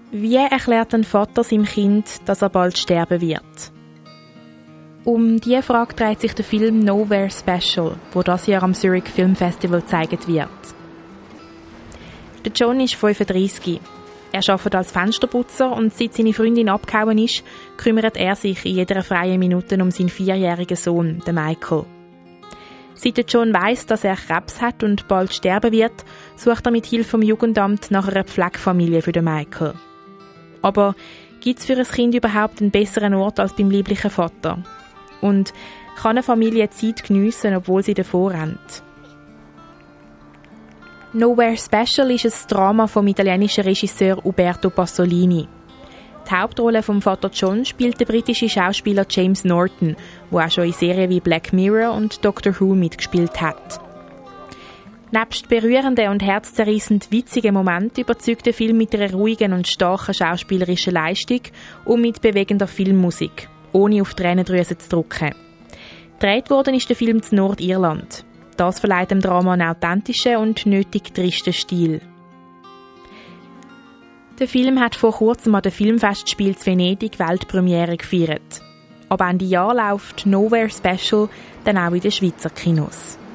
Wie erklärt ein Vater seinem Kind, dass er bald sterben wird? Um diese Frage dreht sich der Film Nowhere Special, der dieses Jahr am Zurich Film Festival gezeigt wird. Der John ist 35. Er arbeitet als Fensterputzer und seit seine Freundin abgehauen ist, kümmert er sich in jeder freien Minute um seinen 4-jährigen Sohn, den Michael. Seit der John weiss, dass er Krebs hat und bald sterben wird, sucht er mit Hilfe vom Jugendamt nach einer Pflegefamilie für den Michael. Aber gibt es für ein Kind überhaupt einen besseren Ort als beim lieblichen Vater? Und kann eine Familie Zeit geniessen, obwohl sie davor rennt? Nowhere Special ist ein Drama vom italienischen Regisseur Uberto Pasolini. Die Hauptrolle vom Vater John spielt der britische Schauspieler James Norton, der auch schon in Serien wie Black Mirror und Doctor Who mitgespielt hat. Nebst berührenden und herzzerreißend witzigen Momenten überzeugt der Film mit einer ruhigen und starken schauspielerischen Leistung und mit bewegender Filmmusik, ohne auf die Tränendrüse zu drücken. Gedreht worden ist der Film in Nordirland. Das verleiht dem Drama einen authentischen und nötig tristen Stil. Der Film hat vor kurzem an dem Filmfestspiel in Venedig Weltpremiere gefeiert. Ab Ende Jahr läuft Nowhere Special dann auch in den Schweizer Kinos.